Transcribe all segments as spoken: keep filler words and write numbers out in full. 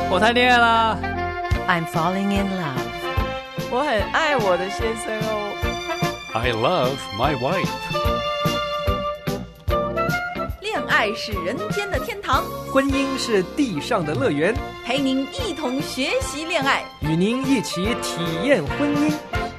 我谈恋爱啦 I'm falling in love. 我很爱我的先生哦。 I love my wife. 恋爱是人间的天堂， 婚姻是地上的乐园， 陪您一同学习恋爱， 与您一起体验婚姻。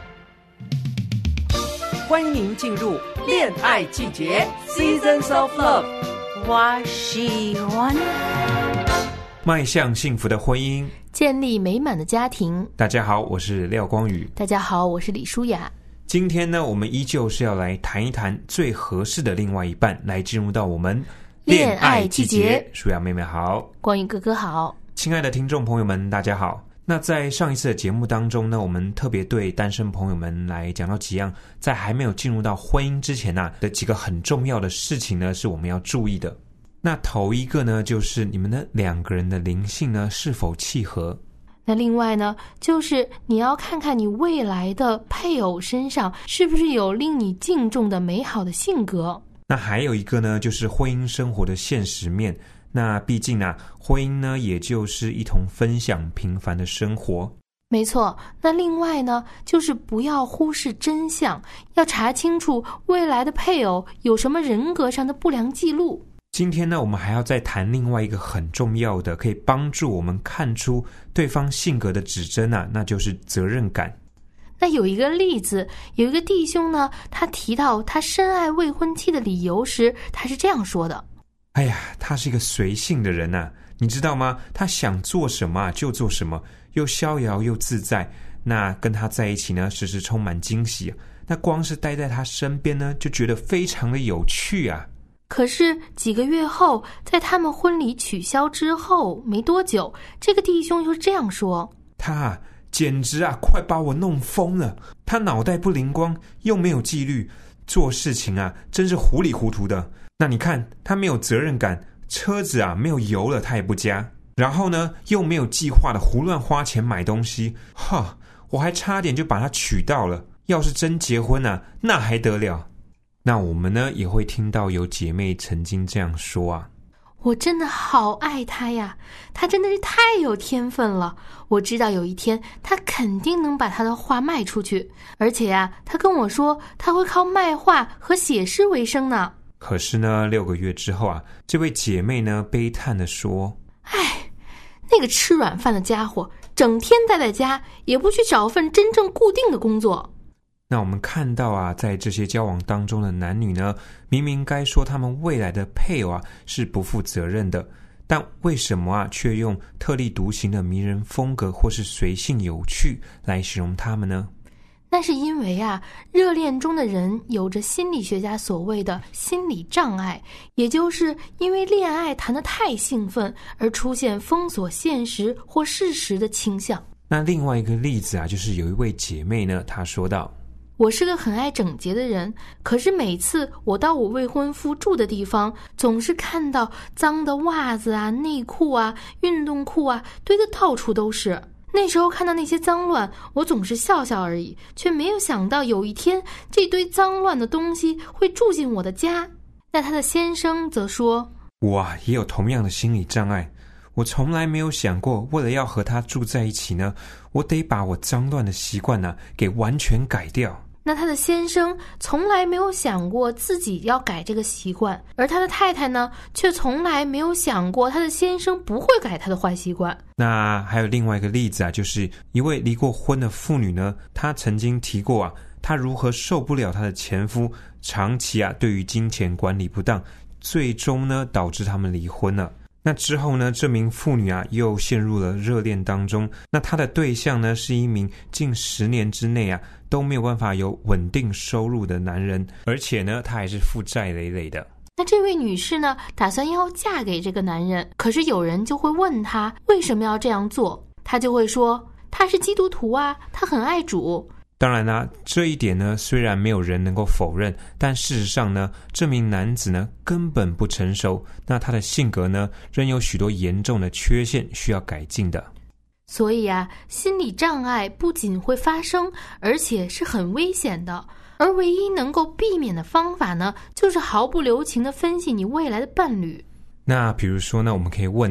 欢迎您进入恋爱季节 Seasons of Love。 我喜欢迈向幸福的婚姻， 建立美满的家庭。 大家好，我是廖光宇。 大家好，我是李舒雅。 今天呢，我们依旧是要来谈一谈最合适的另外一半，来进入到我们恋爱季节。舒雅妹妹好， 光宇哥哥好。 亲爱的听众朋友们大家好。那在上一次的节目当中呢，我们特别对单身朋友们来讲到几样在还没有进入到婚姻之前啊的几个很重要的事情呢，是我们要注意的。那头一个呢，就是你们的两个人的灵性呢是否契合。 那另外呢，就是你要看看你未来的配偶身上是不是有令你敬重的美好的性格。 那还有一个呢，就是婚姻生活的现实面。那毕竟啊，婚姻呢也就是一同分享平凡的生活。 没错。那另外呢，就是不要忽视真相，要查清楚未来的配偶有什么人格上的不良记录。 今天呢，我们还要再谈另外一个很重要的可以帮助我们看出对方性格的指针啊，那就是责任感。 那有一个例子，有一个弟兄呢，他提到他深爱未婚妻的理由时，他是这样说的： 哎呀，他是一个随性的人啊，你知道吗？他想做什么就做什么，又逍遥又自在。那跟他在一起呢，时时充满惊喜。那光是待在他身边呢，就觉得非常的有趣啊。 可是几个月后，在他们婚礼取消之后没多久，这个弟兄就这样说： 他啊，简直啊，快把我弄疯了。他脑袋不灵光，又没有纪律，做事情啊，真是糊里糊涂的。那你看，他没有责任感，车子啊没有油了他也不加，然后呢又没有计划的胡乱花钱买东西。哈，我还差点就把他娶到了，要是真结婚啊，那还得了。那我们呢也会听到有姐妹曾经这样说啊： 我真的好爱他呀，他真的是太有天分了。我知道有一天他肯定能把他的画卖出去，而且呀，他跟我说他会靠卖画和写诗为生呢。 可是呢，六个月之后啊，这位姐妹呢悲叹地说： 哎，那个吃软饭的家伙，整天待在家，也不去找份真正固定的工作。 那我们看到啊，在这些交往当中的男女呢，明明该说他们未来的配偶啊是不负责任的，但为什么啊却用特立独行的迷人风格或是随性有趣来形容他们呢？ 那是因为啊，热恋中的人有着心理学家所谓的心理障碍，也就是因为恋爱谈得太兴奋而出现封锁现实或事实的倾向。 那另外一个例子啊，就是有一位姐妹呢，她说道： 我是个很爱整洁的人，可是每次我到我未婚夫住的地方，总是看到脏的袜子啊、内裤啊、运动裤啊堆得到处都是。那时候看到那些脏乱，我总是笑笑而已，却没有想到有一天这堆脏乱的东西会住进我的家。那他的先生则说： 我啊也有同样的心理障碍，我从来没有想过为了要和他住在一起呢，我得把我脏乱的习惯呢给完全改掉。 那他的先生从来没有想过自己要改这个习惯，而他的太太呢，却从来没有想过他的先生不会改他的坏习惯。 那还有另外一个例子啊，就是一位离过婚的妇女呢，她曾经提过啊，她如何受不了她的前夫长期啊对于金钱管理不当，最终呢导致他们离婚了。那之后呢，这名妇女啊又陷入了热恋当中。那她的对象呢是一名近十年之内啊都没有办法有稳定收入的男人，而且呢他还是负债累累的。 那这位女士呢，打算要嫁给这个男人，可是有人就会问她为什么要这样做，她就会说她是基督徒啊，她很爱主。 当然啦，这一点呢虽然没有人能够否认，但事实上呢，这名男子呢根本不成熟，那他的性格呢仍有许多严重的缺陷需要改进的。 所以啊，心理障碍不仅会发生，而且是很危险的。而唯一能够避免的方法呢，就是毫不留情地分析你未来的伴侣。 那比如说呢，我们可以问啊，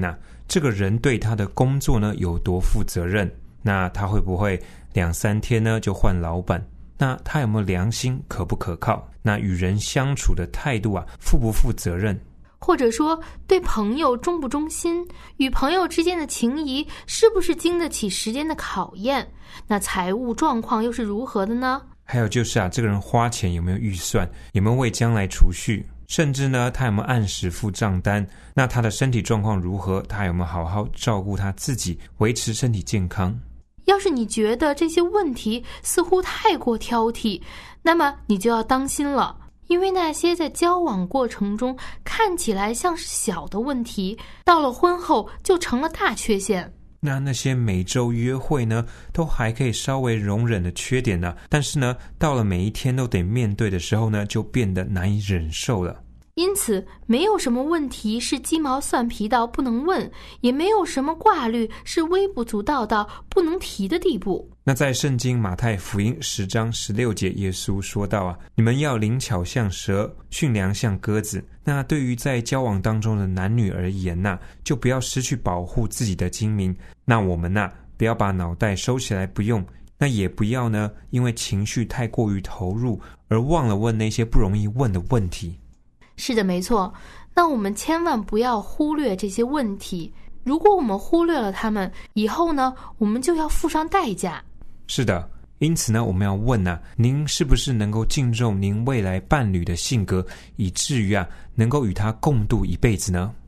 这个人对他的工作呢有多负责任，那他会不会两三天呢就换老板，那他有没有良心，可不可靠，那与人相处的态度啊负不负责任， 或者说对朋友忠不忠心，与朋友之间的情谊是不是经得起时间的考验，那财务状况又是如何的呢？ 还有就是啊，这个人花钱有没有预算，有没有为将来储蓄，甚至呢他有没有按时付账单，那他的身体状况如何，他有没有好好照顾他自己，维持身体健康。 要是你觉得这些问题似乎太过挑剔，那么你就要当心了，因为那些在交往过程中看起来像是小的问题，到了婚后就成了大缺陷。 那那些每周约会呢都还可以稍微容忍的缺点呢，但是呢到了每一天都得面对的时候呢，就变得难以忍受了。 因此没有什么问题是鸡毛蒜皮到不能问，也没有什么挂虑是微不足道到不能提的地步。 那在圣经马太福音十章十六节，耶稣说到啊，你们要灵巧像蛇，驯良像鸽子。那对于在交往当中的男女而言呐、啊，就不要失去保护自己的精明。那我们呐、啊，不要把脑袋收起来不用，那也不要呢因为情绪太过于投入而忘了问那些不容易问的问题。 是的，没错。那我们千万不要忽略这些问题，如果我们忽略了他们，以后呢我们就要付上代价。 是的，因此呢我们要问啊，您是不是能够敬重您未来伴侣的性格，以至于啊能够与他共度一辈子呢？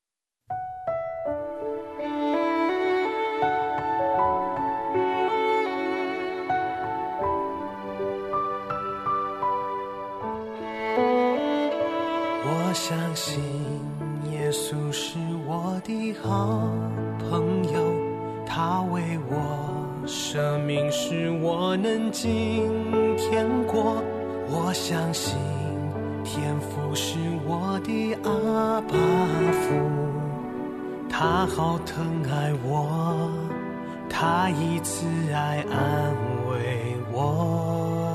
我相信耶稣是我的好朋友，他为我舍命使我能进天国。我相信天父是我的阿爸父，他好疼爱我，他以慈爱安慰我。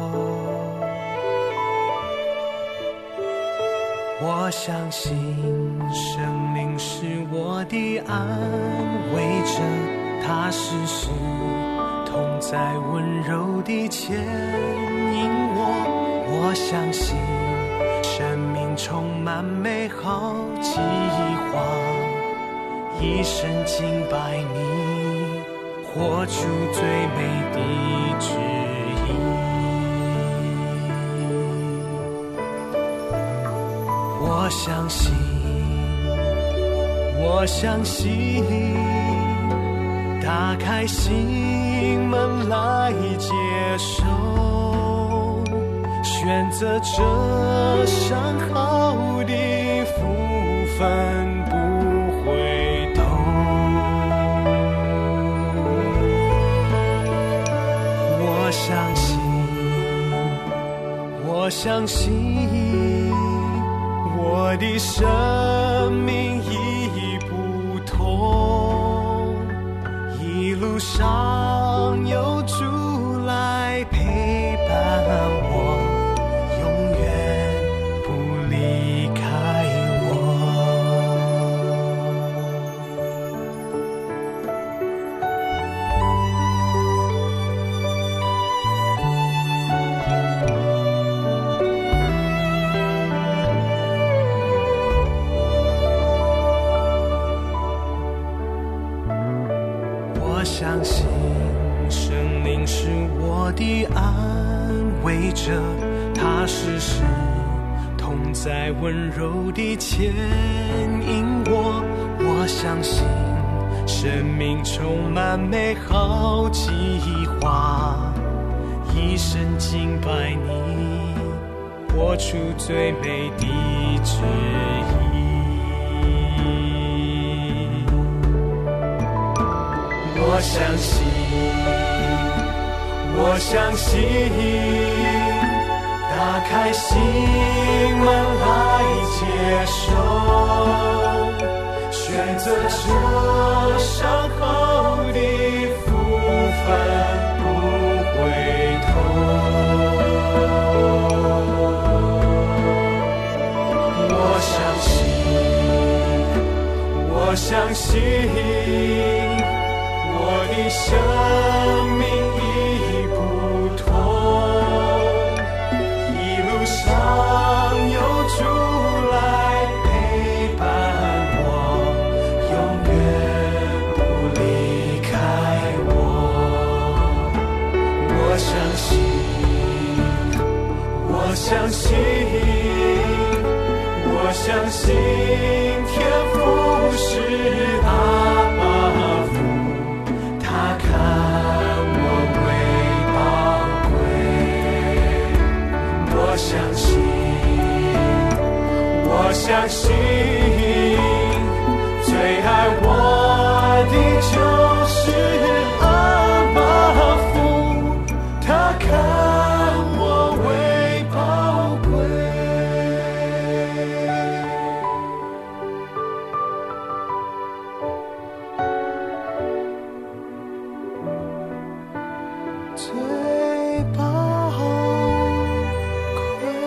我相信圣灵是我的安慰者，他时时同在温柔地牵引我。我相信生命充满美好计划，一生敬拜你，活出最美的旨意。我相信，我相信，打开心门来接受，选择这上好的福分不回头。我相信，我相信，我的生命已不同，一路上有主来陪伴我，永远不离开我相信圣灵是我的安慰者，他时时同在温柔地牵引我。我相信生命充满美好计划，一生敬拜你，活出最美的旨意。我相信，我相信，打开心门来接受，选择这上好的福分不回头。我相信，我相信我的生命已不同，一路上有主来陪伴我，永远不离开我。我相信，我相信，我相信天父是阿爸父，他看我为宝贵。我相信，我相信，最爱我的就是阿爸父，他看我为宝贵。最宝贵。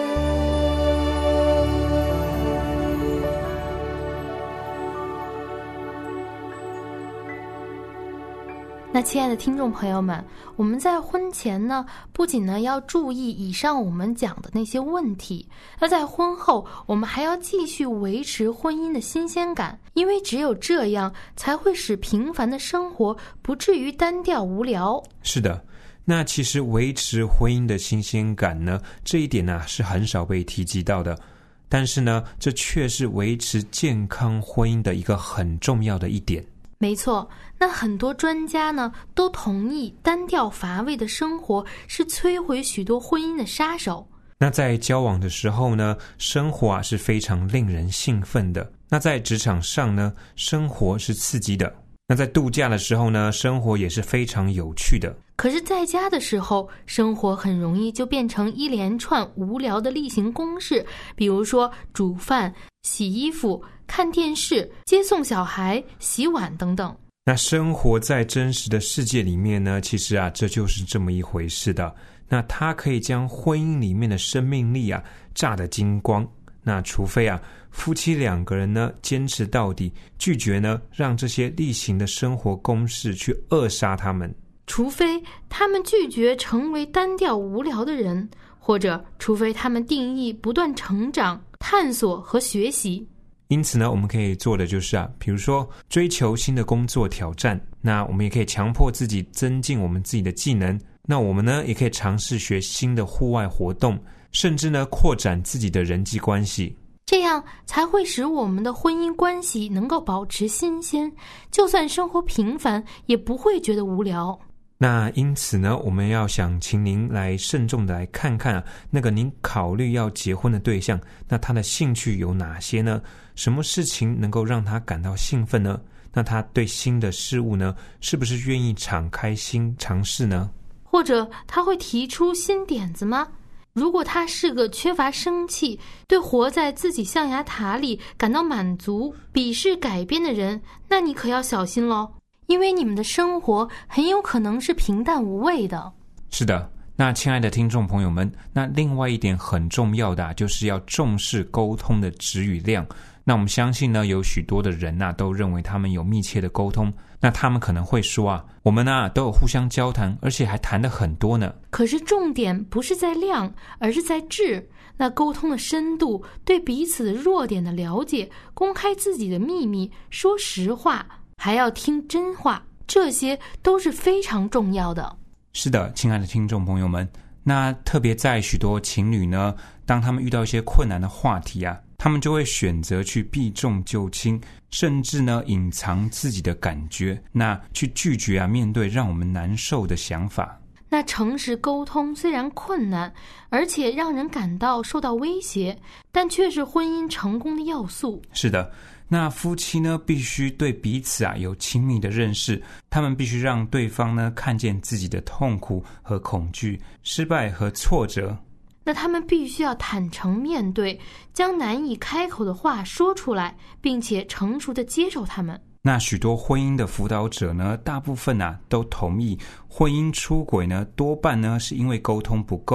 那亲爱的听众朋友们，我们在婚前呢，不仅呢要注意以上我们讲的那些问题，那在婚后我们还要继续维持婚姻的新鲜感，因为只有这样才会使平凡的生活不至于单调无聊。 是的，那其实维持婚姻的新鲜感呢，这一点呢、啊、是很少被提及到的，但是呢，这却是维持健康婚姻的一个很重要的一点。 没错，那很多专家呢都同意单调乏味的生活是摧毁许多婚姻的杀手。 那在交往的时候呢，生活啊是非常令人兴奋的。那在职场上呢，生活是刺激的。那在度假的时候呢，生活也是非常有趣的。 可是在家的时候，生活很容易就变成一连串无聊的例行公事，比如说煮饭、洗衣服、看电视、接送小孩、洗碗等等。 那生活在真实的世界里面呢，其实啊，这就是这么一回事的。那它可以将婚姻里面的生命力啊炸得精光。那除非啊，夫妻两个人呢坚持到底，拒绝呢让这些例行的生活公式去扼杀他们。 除非他们拒绝成为单调无聊的人，或者除非他们定义不断成长、探索和学习。 因此呢，我们可以做的就是啊，比如说追求新的工作挑战，那我们也可以强迫自己增进我们自己的技能。那我们呢，也可以尝试学新的户外活动，甚至呢，扩展自己的人际关系。 这样才会使我们的婚姻关系能够保持新鲜，就算生活平凡，也不会觉得无聊。 那因此呢，我们要想请您来慎重的来看看啊，那个您考虑要结婚的对象，那他的兴趣有哪些呢？什么事情能够让他感到兴奋呢？那他对新的事物呢，是不是愿意敞开心尝试呢？ 或者他会提出新点子吗？如果他是个缺乏生气，对活在自己象牙塔里感到满足、鄙视改变的人，那你可要小心咯，因为你们的生活很有可能是平淡无味的。 是的，那亲爱的听众朋友们，那另外一点很重要的、啊、就是要重视沟通的质与量。那我们相信呢，有许多的人啊，都认为他们有密切的沟通。那他们可能会说啊，我们啊都有互相交谈，而且还谈得很多呢。 可是重点不是在量，而是在质。那沟通的深度，对彼此的弱点的了解，公开自己的秘密，说实话，还要听真话，这些都是非常重要的。 是的，亲爱的听众朋友们，那特别在许多情侣呢，当他们遇到一些困难的话题啊，他们就会选择去避重就轻，甚至呢隐藏自己的感觉，那去拒绝啊面对让我们难受的想法。 那诚实沟通虽然困难，而且让人感到受到威胁，但却是婚姻成功的要素。 是的，那夫妻呢必须对彼此啊有亲密的认识，他们必须让对方呢看见自己的痛苦和恐惧、失败和挫折。 那他们必须要坦诚面对，将难以开口的话说出来，并且成熟地接受他们。 那许多婚姻的辅导者呢，大部分啊都同意，婚姻出轨呢多半呢是因为沟通不够。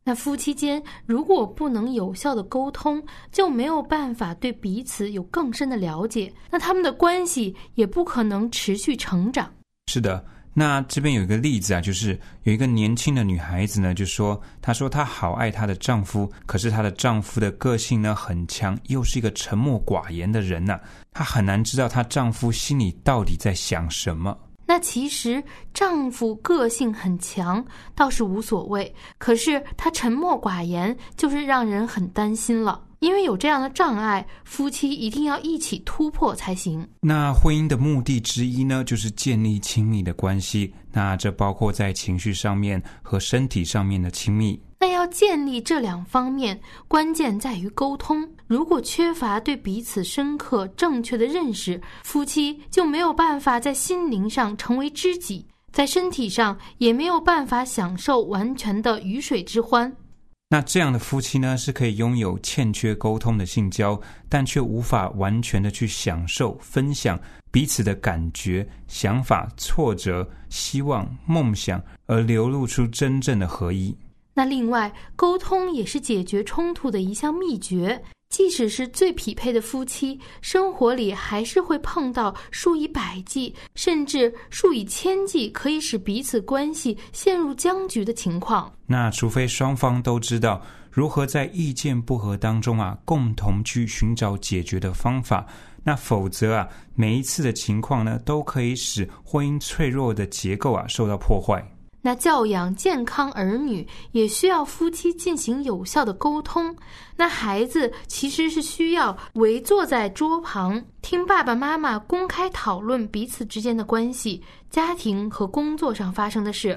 那夫妻间如果不能有效的沟通，就没有办法对彼此有更深的了解，那他们的关系也不可能持续成长。 是的，那这边有一个例子啊，就是有一个年轻的女孩子呢，就说她说她好爱她的丈夫，可是她的丈夫的个性呢很强，又是一个沉默寡言的人啊，她很难知道她丈夫心里到底在想什么。 那其实丈夫个性很强倒是无所谓，可是他沉默寡言就是让人很担心了。因为有这样的障碍，夫妻一定要一起突破才行。 那婚姻的目的之一呢，就是建立亲密的关系，那这包括在情绪上面和身体上面的亲密。 那要建立这两方面，关键在于沟通。如果缺乏对彼此深刻正确的认识，夫妻就没有办法在心灵上成为知己，在身体上也没有办法享受完全的鱼水之欢。 那这样的夫妻呢，是可以拥有欠缺沟通的性交，但却无法完全的去享受分享彼此的感觉、想法、挫折、希望、梦想，而流露出真正的合一。 那另外，沟通也是解决冲突的一项秘诀。即使是最匹配的夫妻，生活里还是会碰到数以百计甚至数以千计可以使彼此关系陷入僵局的情况。 那除非双方都知道如何在意见不合当中啊，共同去寻找解决的方法，那否则啊，每一次的情况呢，都可以使婚姻脆弱的结构啊受到破坏。 那教养健康儿女也需要夫妻进行有效的沟通。那孩子其实是需要围坐在桌旁，听爸爸妈妈公开讨论彼此之间的关系、家庭和工作上发生的事。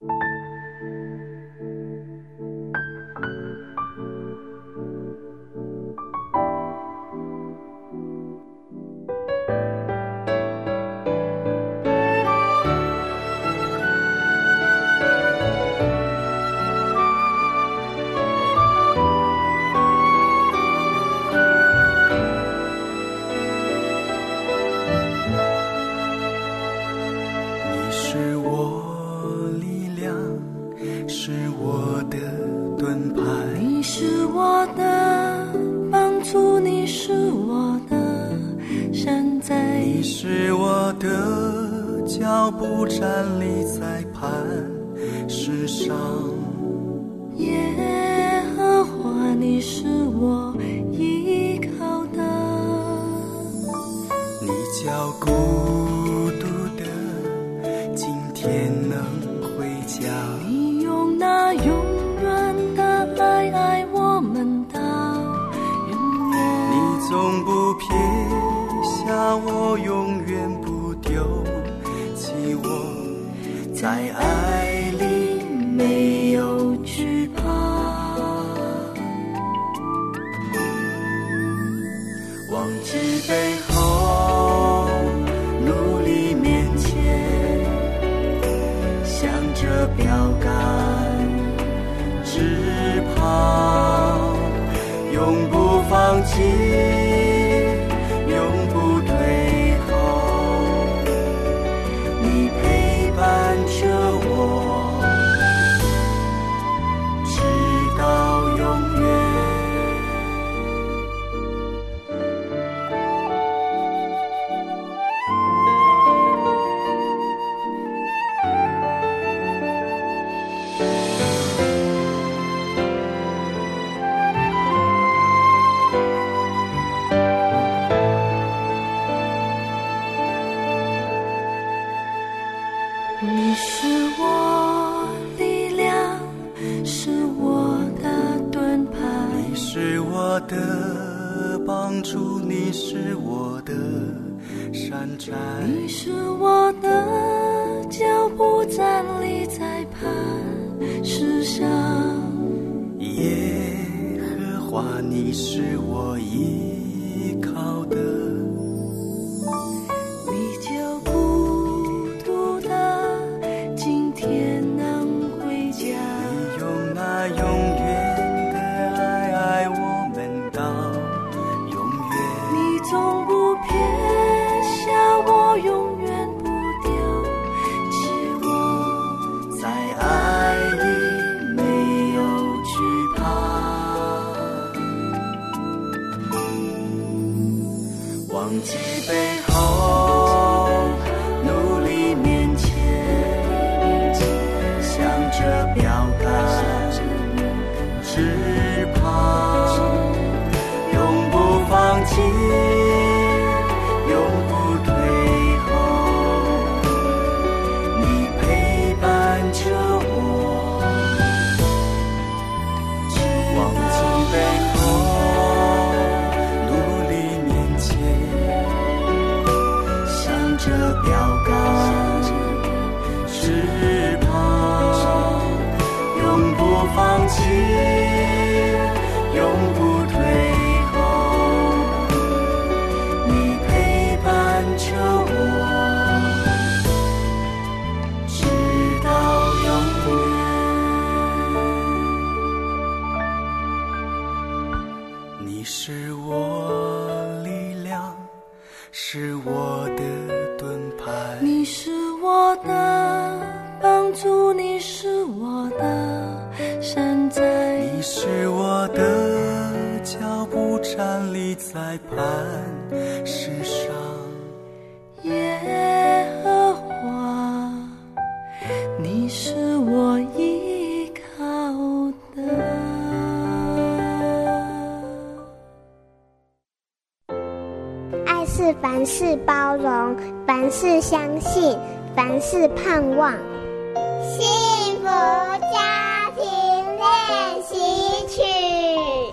脚步站立在磐石上， 耶和华你是我依靠的， 你叫孤独的今天能回家， 你用那永远的爱爱我们到永远， 你总不撇下我，永远不丢我，在爱里没有惧怕，忘记背后，努力面前，向着标杆直跑，永不放弃，永不退后，你陪伴着我，直到永远。 你是我力量，是我的盾牌， 你是我的帮助，你是我的山寨， 你是我的脚步站立在磐石上， 耶和华你是我依靠的， 你叫孤独的今天能回家， 你用那永远的爱爱我们到永远， 你总不撇下我，永远不丢弃我， 在爱里没有惧的帮助，你是我的山寨， 你是我的脚步，站立在磐石上。 耶和华，你是我依靠的。 爱是凡事包容，凡事相信，凡事盼望。幸福家庭练习曲。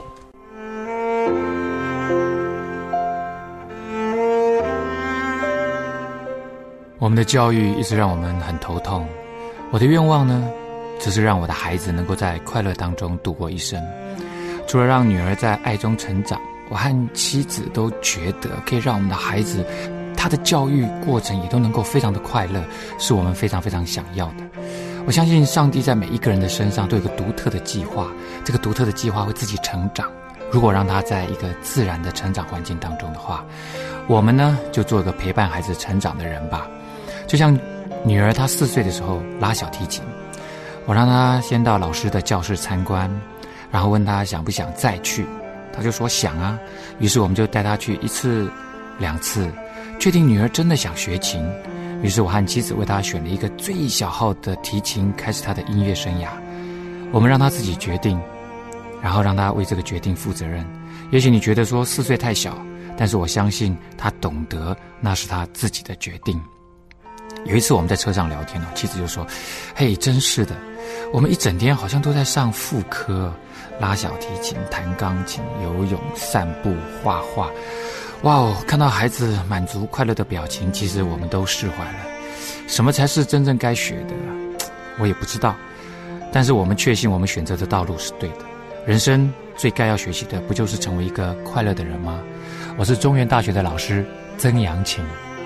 我们的教育一直让我们很头痛，我的愿望呢，只是让我的孩子能够在快乐当中度过一生。除了让女儿在爱中成长，我和妻子都觉得可以让我们的孩子他的教育过程也都能够非常的快乐，是我们非常非常想要的。我相信上帝在每一个人的身上都有一个独特的计划，这个独特的计划会自己成长。如果让他在一个自然的成长环境当中的话，我们呢就做一个陪伴孩子成长的人吧。就像女儿她四岁的时候拉小提琴，我让她先到老师的教室参观，然后问她想不想再去，她就说想啊。于是我们就带她去一次两次，确定女儿真的想学琴，于是我和妻子为她选了一个最小号的提琴，开始她的音乐生涯。我们让她自己决定，然后让她为这个决定负责任。也许你觉得说四岁太小，但是我相信她懂得那是她自己的决定。有一次我们在车上聊天，妻子就说，嘿，真是的，我们一整天好像都在上副科，拉小提琴、弹钢琴、游泳、散步、画画。哇哦，看到孩子满足快乐的表情，其实我们都释怀了。什么才是真正该学的，我也不知道，但是我们确信我们选择的道路是对的。人生最该要学习的，不就是成为一个快乐的人吗？我是中原大学的老师曾阳晴。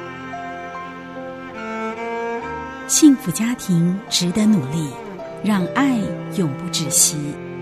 幸福家庭值得努力，让爱永不止息。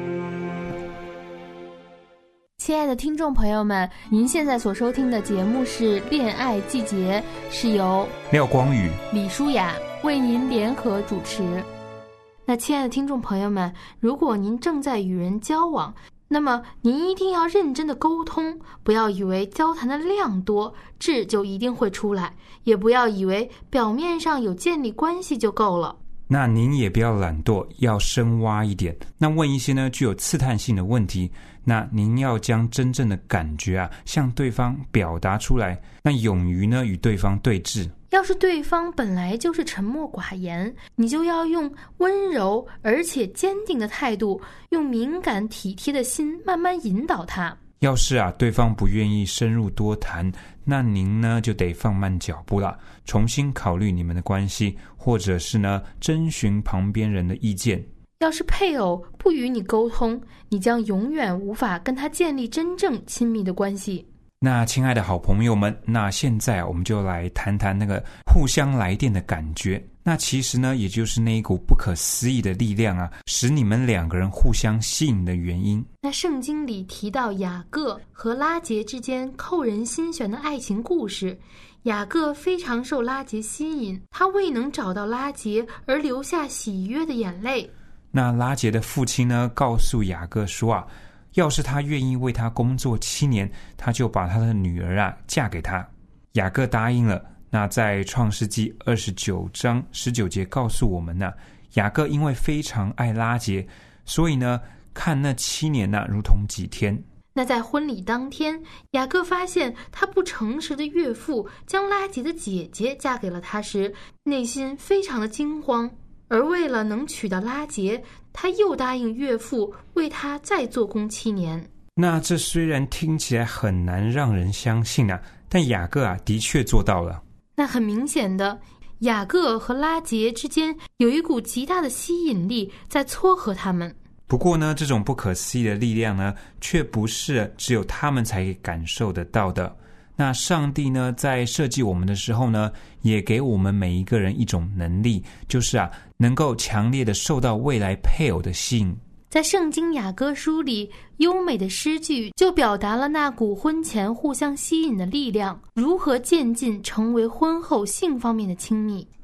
亲爱的听众朋友们，您现在所收听的节目是《恋爱季节》，是由廖光宇、 李舒雅为您联合主持。那亲爱的听众朋友们，如果您正在与人交往，那么您一定要认真的沟通，不要以为交谈的量多，质就一定会出来，也不要以为表面上有建立关系就够了。 那您也不要懒惰，要深挖一点，那问一些呢具有刺探性的问题，那您要将真正的感觉啊向对方表达出来，那勇于呢与对方对峙。 要是对方本来就是沉默寡言，你就要用温柔而且坚定的态度，用敏感体贴的心慢慢引导他。 要是啊对方不愿意深入多谈，那您呢就得放慢脚步了，重新考虑你们的关系，或者是呢征询旁边人的意见。 要是配偶不与你沟通，你将永远无法跟他建立真正亲密的关系。 那亲爱的好朋友们，那现在我们就来谈谈那个互相来电的感觉。那其实呢，也就是那一股不可思议的力量啊，使你们两个人互相吸引的原因。 那圣经里提到雅各和拉结之间扣人心弦的爱情故事，雅各非常受拉结吸引，他未能找到拉结而流下喜悦的眼泪。 那拉结的父亲呢，告诉雅各说啊，要是他愿意为他工作七年，他就把他的女儿啊嫁给他。雅各答应了。那在创世纪二十九章十九节告诉我们呢、啊，雅各因为非常爱拉结，所以呢看那七年呢、啊、如同几天。 那在婚礼当天，雅各发现他不诚实的岳父将拉结的姐姐嫁给了他时，内心非常的惊慌。而为了能娶到拉结，他又答应岳父为他再做工七年。 那这虽然听起来很难让人相信啊，但雅各啊的确做到了。 那很明显的，雅各和拉结之间有一股极大的吸引力在撮合他们。 不过呢，这种不可思议的力量呢，却不是只有他们才感受得到的。那上帝呢，在设计我们的时候呢，也给我们每一个人一种能力，就是啊，能够强烈的受到未来配偶的吸引。 在圣经雅歌书里，优美的诗句就表达了那股婚前互相吸引的力量，如何渐进成为婚后性方面的亲密。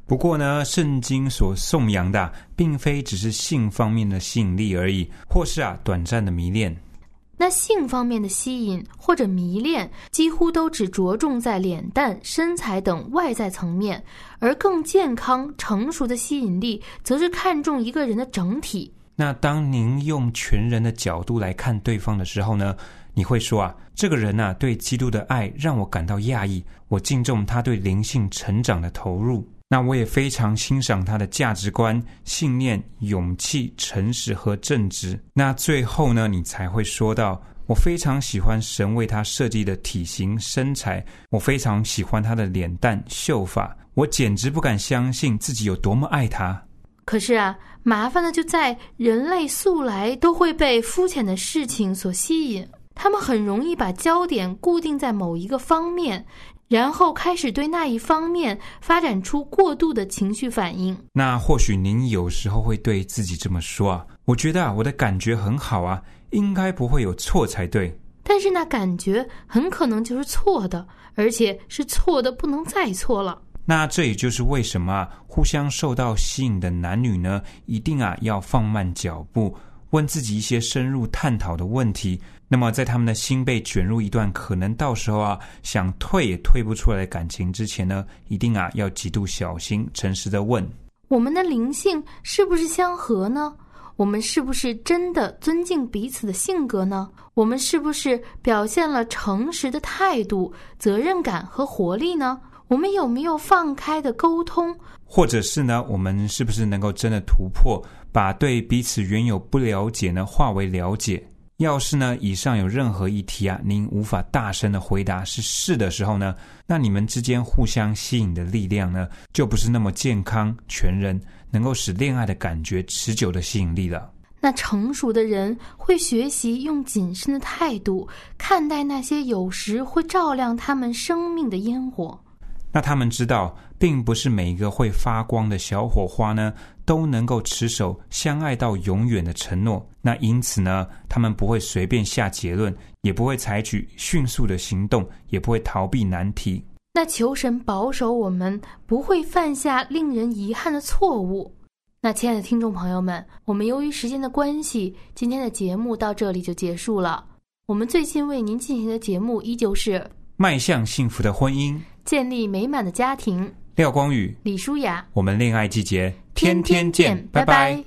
不过呢，圣经所颂扬的、啊、并非只是性方面的吸引力而已，或是啊短暂的迷恋。 那性方面的吸引或者迷恋几乎都只着重在脸蛋、身材等外在层面，而更健康成熟的吸引力则是看重一个人的整体。 那当您用全人的角度来看对方的时候呢，你会说啊，这个人啊对基督的爱让我感到讶异，我敬重他对灵性成长的投入。那我也非常欣赏他的价值观、信念、勇气、诚实和正直。那最后呢，你才会说到，我非常喜欢神为他设计的体型、身材，我非常喜欢他的脸蛋、秀发，我简直不敢相信自己有多么爱他。 可是啊，麻烦的就在人类素来都会被肤浅的事情所吸引，他们很容易把焦点固定在某一个方面，然后开始对那一方面发展出过度的情绪反应。 那或许您有时候会对自己这么说啊，我觉得啊，我的感觉很好啊，应该不会有错才对。 但是那感觉很可能就是错的，而且是错的不能再错了。 那这也就是为什么啊，互相受到吸引的男女呢，一定啊要放慢脚步，问自己一些深入探讨的问题。那么在他们的心被卷入一段可能到时候啊想退也退不出来的感情之前呢，一定啊要极度小心，诚实的问， 我们的灵性是不是相合呢？我们是不是真的尊敬彼此的性格呢？我们是不是表现了诚实的态度、责任感和活力呢？我们有没有放开的沟通？ 或者是呢，我们是不是能够真的突破，把对彼此原有不了解呢化为了解？要是呢以上有任何议题啊，您无法大声的回答是是的时候呢，那你们之间互相吸引的力量呢，就不是那么健康全人，能够使恋爱的感觉持久的吸引力了。 那成熟的人会学习用谨慎的态度看待那些有时会照亮他们生命的烟火。 那他们知道，并不是每一个会发光的小火花呢，都能够持守相爱到永远的承诺。那因此呢，他们不会随便下结论，也不会采取迅速的行动，也不会逃避难题。 那求神保守我们不会犯下令人遗憾的错误。那亲爱的听众朋友们，我们由于时间的关系，今天的节目到这里就结束了。我们最近为您进行的节目依旧是迈向幸福的婚姻， 建立美满的家庭。 廖光宇、 李舒雅， 我们恋爱季节天天见，拜拜。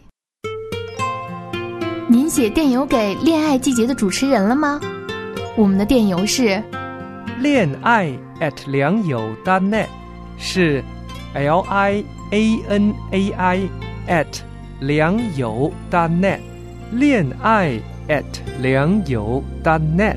您写电邮给恋爱季节的主持人了吗？我们的电邮是恋爱 at 良友 .net， 是 L I A N A I at 良友 .net， 恋爱 at 良友 .net。